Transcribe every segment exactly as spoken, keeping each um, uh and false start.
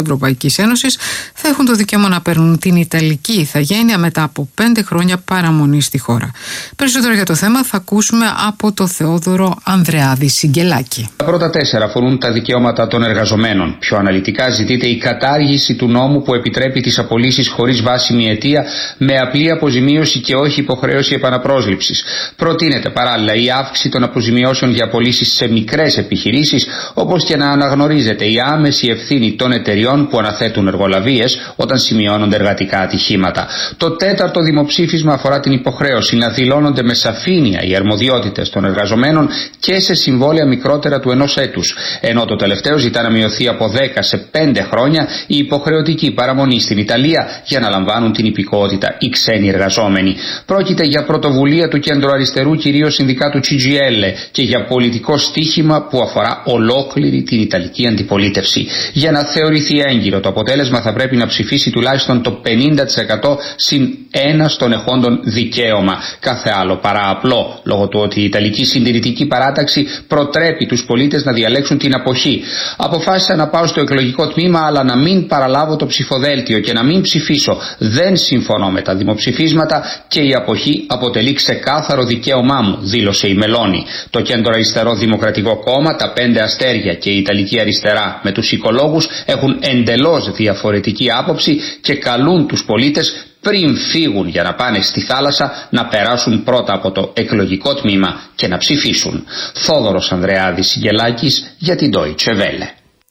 Ευρωπαϊκής Ένωσης θα έχουν το δικαίωμα να παίρνουν την Ιταλική ηθαγένεια μετά από πέντε χρόνια παραμονή στη χώρα. Περισσότερο για το θέμα θα ακούσουμε από το Θεόδωρο Ανδρεάδη Σιγκελάκη. Τα πρώτα τέσσερα αφορούν τα δικαιώματα των εργαζομένων. Πιο αναλυτικά ζητείται η κατάργηση του νόμου που επιτρέπει τις απολύσεις χωρίς βάσιμη αιτία με απλή αποζημίωση και όχι υποχρέωση επαναπρόσληψης. Προτείνεται παράλληλα η αύξηση των αποζημιώσεων για απολύσεις σε μικρές επιχειρήσεις, όπως και να αναγνωρίζεται η άμεση ευθύνη των εταιριών που αναθέτουν εργολαβίες όταν σημειώνονται εργατικά ατυχήματα. Το τέταρτο δημοψήφισμα αφορά την υποχρέωση να δηλώνονται με σαφήνεια οι αρμοδιότητες των εργαζομένων και σε συμβόλαια μικρότερα του ενός έτους, ενώ το τελευταίο ζητά να μειωθεί από δέκα σε πέντε χρόνια η υποχρεωτική παραμονή στην Ιταλία για να λαμβάνουν την υπηκότητα οι ξένοι εργαζόμενοι. Πρόκειται για πρωτοβουλία του κεντροαριστερού κυρίως συνδικάτου Σι Τζι Ελ και για πολιτικό στίχημα που αφορά ολόκληρη την Ιταλική αντιπολίτευση. Για να θεωρηθεί έγκυρο το αποτέλεσμα θα πρέπει να ψηφίσει τουλάχιστον το πενήντα τοις εκατό συν ένα των εχόντων δικαίωμα. Κάθε άλλο παρά απλό, λόγω του ότι η Ιταλική Συντηρητική Παράταξη προτρέπει τους πολίτες να διαλέξουν την αποχή. Αποφάσισα να πάω στο εκλογικό τμήμα, αλλά να μην παραλάβω το ψηφοδέλτιο και να μην ψηφίσω. Δεν συμφωνώ με τα δημοψηφίσματα και η αποχή αποτελεί ξεκάθαρο δικαίωμά μου, δήλωσε η Μελώνη. Το κέντρο αριστερό Δημοκρατικό Κόμμα, τα πέντε αστέρια και η Ιταλική Αριστερά με τους οικολόγους έχουν εντελώς διαφορετική άποψη και καλούν τους πολίτες πριν φύγουν για να πάνε στη θάλασσα να περάσουν πρώτα από το εκλογικό τμήμα και να ψηφίσουν. Θόδωρος Ανδρεάδης Σιγκελάκης για την Deutsche Welle.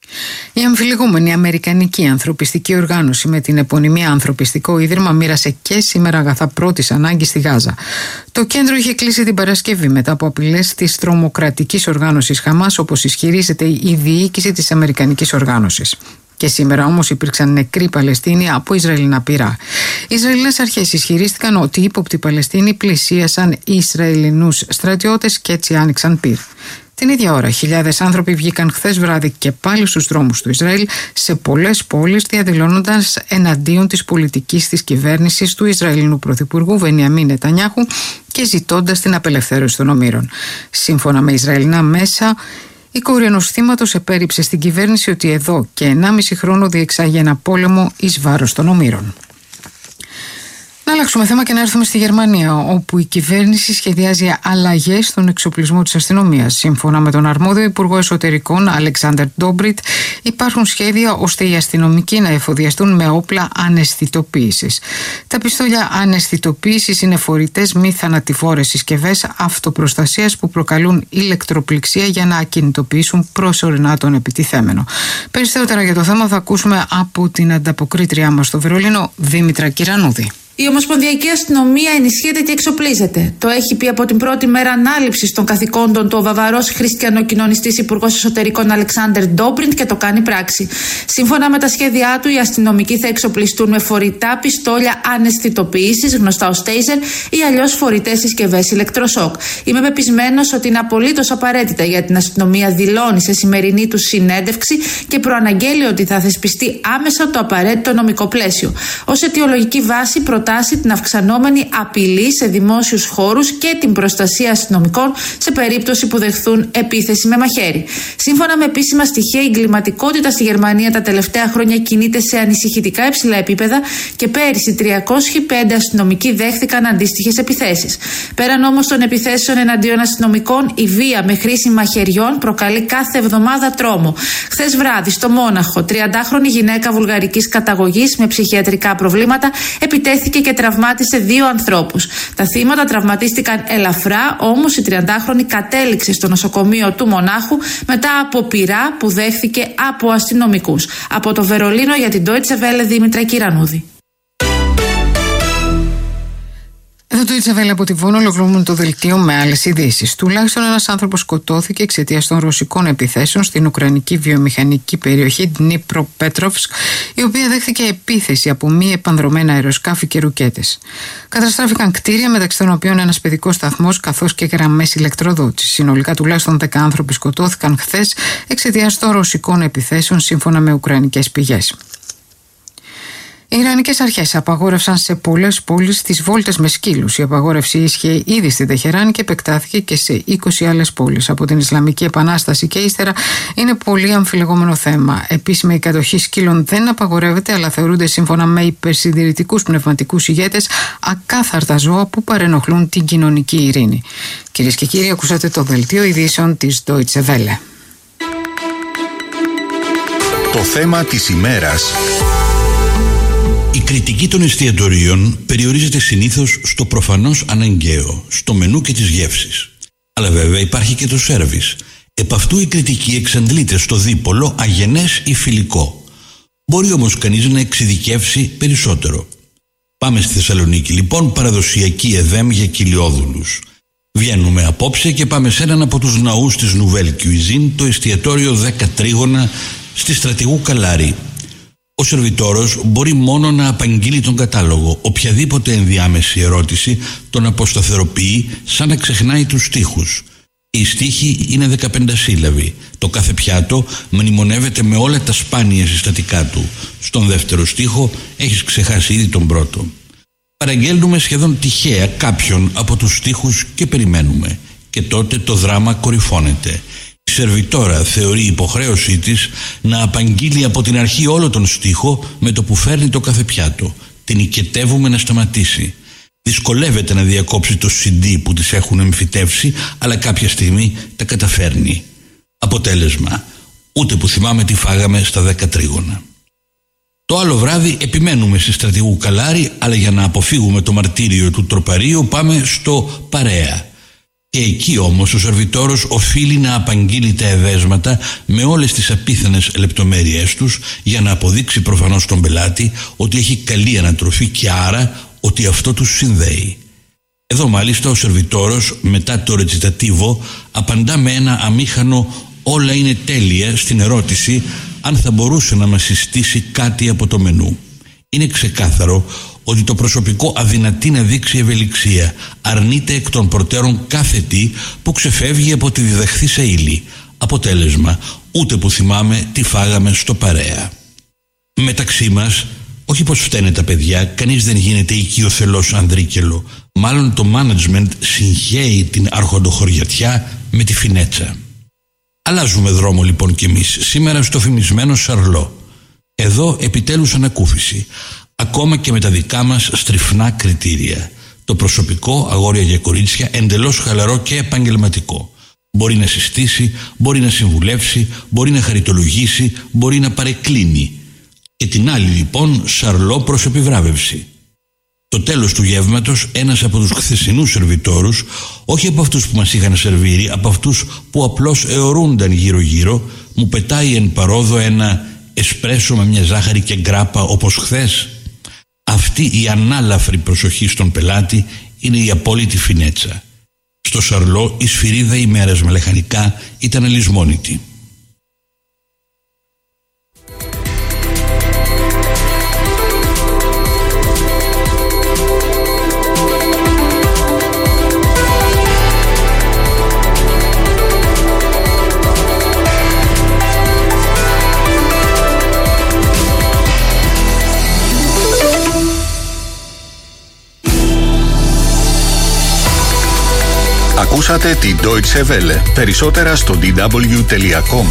Η αμφιλεγούμενη Αμερικανική ανθρωπιστική οργάνωση με την επωνυμία Ανθρωπιστικό Ίδρυμα μοίρασε και σήμερα αγαθά πρώτης ανάγκης στη Γάζα. Το κέντρο είχε κλείσει την Παρασκευή μετά από απειλές της τρομοκρατικής οργάνωσης Χαμάς, όπως ισχυρίζεται η διοίκηση της Αμερικανικής οργάνωσης. Και σήμερα όμως υπήρξαν νεκροί Παλαιστίνοι από Ισραηλινά πυρά. Οι Ισραηλινές αρχές ισχυρίστηκαν ότι οι ύποπτοι Παλαιστίνοι πλησίασαν Ισραηλινούς στρατιώτες και έτσι άνοιξαν πυρ. Την ίδια ώρα, χιλιάδες άνθρωποι βγήκαν χθες βράδυ και πάλι στους δρόμους του Ισραήλ σε πολλές πόλεις, διαδηλώνοντας εναντίον της πολιτικής της κυβέρνησης του Ισραηλινού Πρωθυπουργού Μπενιαμίν Νετανιάχου και ζητώντας την απελευθέρωση των ομήρων. Σύμφωνα με Ισραηλινά μέσα, η κόρη ενός θύματος επέριψε στην κυβέρνηση ότι εδώ και ενάμιση χρόνο διεξάγει ένα πόλεμο εις βάρος των ομήρων. Να αλλάξουμε θέμα και να έρθουμε στη Γερμανία, όπου η κυβέρνηση σχεδιάζει αλλαγές στον εξοπλισμό της αστυνομίας. Σύμφωνα με τον αρμόδιο Υπουργό Εσωτερικών, Αλεξάντερ Ντόμπριτ, υπάρχουν σχέδια ώστε οι αστυνομικοί να εφοδιαστούν με όπλα αναισθητοποίησης. Τα πιστόλια αναισθητοποίησης είναι φορητές μη θανατηφόρες συσκευές αυτοπροστασίας που προκαλούν ηλεκτροπληξία για να ακινητοποιήσουν προσωρινά τον επιτιθέμενο. Περισσότερα για το θέμα θα ακούσουμε από την ανταποκρίτριά μας στο Βερολίνο, Δήμητρα Κυρανούδη. Η Ομοσπονδιακή Αστυνομία ενισχύεται και εξοπλίζεται. Το έχει πει από την πρώτη μέρα ανάληψης των καθηκόντων του ο Βαβαρός χριστιανοκοινωνιστής Υπουργός Εσωτερικών Αλεξάντερ Ντόμπριντ και το κάνει πράξη. Σύμφωνα με τα σχέδιά του, οι αστυνομικοί θα εξοπλιστούν με φορητά πιστόλια αναισθητοποίησης, γνωστά ως τέιζερ, ή αλλιώς φορητές συσκευές ηλεκτροσόκ. Είμαι πεπισμένος ότι είναι απολύτως απαραίτητα για την αστυνομία, δηλώνει σε σημερινή του συνέντευξη και προαναγγέλει ότι θα θεσπιστεί άμεσα το απαραίτητο νομικό πλαίσιο. Ως αιτιολογική βάση προτάσει την αυξανόμενη απειλή σε δημόσιους χώρους και την προστασία αστυνομικών σε περίπτωση που δεχθούν επίθεση με μαχαίρι. Σύμφωνα με επίσημα στοιχεία, η εγκληματικότητα στη Γερμανία τα τελευταία χρόνια κινείται σε ανησυχητικά υψηλά επίπεδα και πέρυσι τριακόσιοι πέντε αστυνομικοί δέχθηκαν αντίστοιχες επιθέσεις. Πέραν όμως των επιθέσεων εναντίον αστυνομικών, η βία με χρήση μαχαιριών προκαλεί κάθε εβδομάδα τρόμο. Χθες βράδυ στο Μόναχο, τριαντάχρονη γυναίκα βουλγαρικής καταγωγής με ψυχιατρικά προβλήματα επιτέθηκε και τραυμάτισε δύο ανθρώπους. Τα θύματα τραυματίστηκαν ελαφρά, όμως η τριαντάχρονη κατέληξε στο νοσοκομείο του Μονάχου μετά από πυρά που δέχθηκε από αστυνομικούς. Από το Βερολίνο για την Deutsche Welle, Δήμητρα Κυρανούδη. Εδώ το Deutsche Welle από τη Βόνο ολοκληρώνουμε το δελτίο με άλλες ειδήσεις. Τουλάχιστον ένας άνθρωπος σκοτώθηκε εξαιτίας των ρωσικών επιθέσεων στην ουκρανική βιομηχανική περιοχή Ντνίπρο-Πέτροβσκ, η οποία δέχθηκε επίθεση από μη επανδρομένα αεροσκάφη και ρουκέτες. Καταστράφηκαν κτίρια, μεταξύ των οποίων ένας παιδικός σταθμός καθώς και γραμμές ηλεκτροδότησης. Συνολικά τουλάχιστον δέκα άνθρωποι σκοτώθηκαν χθες εξαιτίας των ρωσικών επιθέσεων, σύμφωνα με ουκρανικές πηγές. Οι Ιρανικές αρχές απαγόρευσαν σε πολλές πόλεις τις βόλτες με σκύλους. Η απαγόρευση ίσχυε ήδη στην Τεχεράνη και επεκτάθηκε και σε είκοσι άλλες πόλεις. Από την Ισλαμική Επανάσταση και ύστερα είναι πολύ αμφιλεγόμενο θέμα. Επίσημα η κατοχή σκύλων δεν απαγορεύεται, αλλά θεωρούνται σύμφωνα με υπερσυντηρητικούς πνευματικούς ηγέτες ακάθαρτα ζώα που παρενοχλούν την κοινωνική ειρήνη. Κυρίες και κύριοι, ακούσατε το δελτίο ειδήσεων της Deutsche Welle. Το θέμα της ημέρας. Η κριτική των εστιατορίων περιορίζεται συνήθως στο προφανώς αναγκαίο, στο μενού και τις γεύσεις. Αλλά βέβαια υπάρχει και το σέρβις. Επ' αυτού η κριτική εξαντλείται στο δίπολο αγενές ή φιλικό. Μπορεί όμως κανείς να εξειδικεύσει περισσότερο. Πάμε στη Θεσσαλονίκη λοιπόν, παραδοσιακή εδέμ για κοιλιόδουλους. Βγαίνουμε απόψε και πάμε σε έναν από τους ναούς της Nouvelle Cuisine, το εστιατόριο δέκα Τρίγωνα στη Στρατηγού Καλάρη. Ο σερβιτόρος μπορεί μόνο να απαγγείλει τον κατάλογο. Οποιαδήποτε ενδιάμεση ερώτηση τον αποσταθεροποιεί σαν να ξεχνάει τους στίχους. Οι στίχοι είναι δεκαπεντασύλλαβοι. Το κάθε πιάτο μνημονεύεται με όλα τα σπάνια συστατικά του. Στον δεύτερο στίχο έχεις ξεχάσει ήδη τον πρώτο. Παραγγέλνουμε σχεδόν τυχαία κάποιον από τους στίχους και περιμένουμε. Και τότε το δράμα κορυφώνεται. Η σερβιτόρα θεωρεί υποχρέωσή της να απαγγείλει από την αρχή όλο τον στίχο με το που φέρνει το κάθε πιάτο. Την οικετεύουμε να σταματήσει. Δυσκολεύεται να διακόψει το σι ντι που της έχουν εμφυτεύσει, αλλά κάποια στιγμή τα καταφέρνει. Αποτέλεσμα, ούτε που θυμάμαι τι φάγαμε στα δέκα Τρίγωνα. Το άλλο βράδυ επιμένουμε στη Στρατηγού Καλάρη, αλλά για να αποφύγουμε το μαρτύριο του τροπαρίου πάμε στο Παρέα. Και εκεί όμως ο σερβιτόρος οφείλει να απαγγείλει τα εδέσματα με όλες τις απίθανες λεπτομέρειές τους, για να αποδείξει προφανώς τον πελάτη ότι έχει καλή ανατροφή και άρα ότι αυτό τους συνδέει. Εδώ μάλιστα ο σερβιτόρος μετά το ρετσιτατίβο απαντά με ένα αμήχανο «όλα είναι τέλεια» στην ερώτηση αν θα μπορούσε να μας συστήσει κάτι από το μενού. Είναι ξεκάθαρο ότι το προσωπικό αδυνατεί να δείξει ευελιξία, αρνείται εκ των προτέρων κάθε τι που ξεφεύγει από τη διδαχθήσα ύλη. Αποτέλεσμα, ούτε που θυμάμαι τι φάγαμε στο Παρέα. Μεταξύ μας, όχι πως φταίνε τα παιδιά, κανείς δεν γίνεται οικειοθελώς ανδρίκελο. Μάλλον το management συγχαίει την αρχοντοχωριατιά με τη φινέτσα. Αλλάζουμε δρόμο λοιπόν κι εμείς, σήμερα στο φημισμένο Σαρλό. Εδώ επιτέλους ανακούφιση, ακόμα και με τα δικά μας στριφνά κριτήρια. Το προσωπικό, αγόρια και κορίτσια, εντελώς χαλαρό και επαγγελματικό. Μπορεί να συστήσει, μπορεί να συμβουλεύσει, μπορεί να χαριτολογήσει, μπορεί να παρεκκλίνει. Και την άλλη λοιπόν Σαρλό προς επιβράβευση. Το τέλος του γεύματος, ένας από τους χθεσινούς σερβιτόρους, όχι από αυτούς που μας είχαν σερβίρει, από αυτούς που απλώς αιωρούνταν γύρω-γύρω, μου πετάει εν παρόδο ένα εσπρέσο με μια ζάχαρη και γκράπα όπως χθες. Αυτή η ανάλαφρη προσοχή στον πελάτη είναι η απόλυτη φινέτσα. Στο Σαρλό η σφυρίδα ημέρας με λαχανικά ήταν αλυσμόνητη. Ακούσατε την Deutsche Welle. Περισσότερα στο ντι ντάμπλιου τελεία κομ.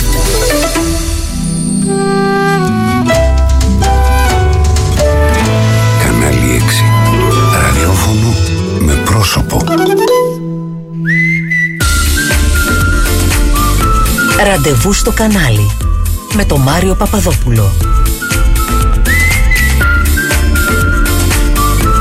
Κανάλι έξι. Ραδιόφωνο με πρόσωπο. Ραντεβού στο κανάλι με τον Μάριο Παπαδόπουλο.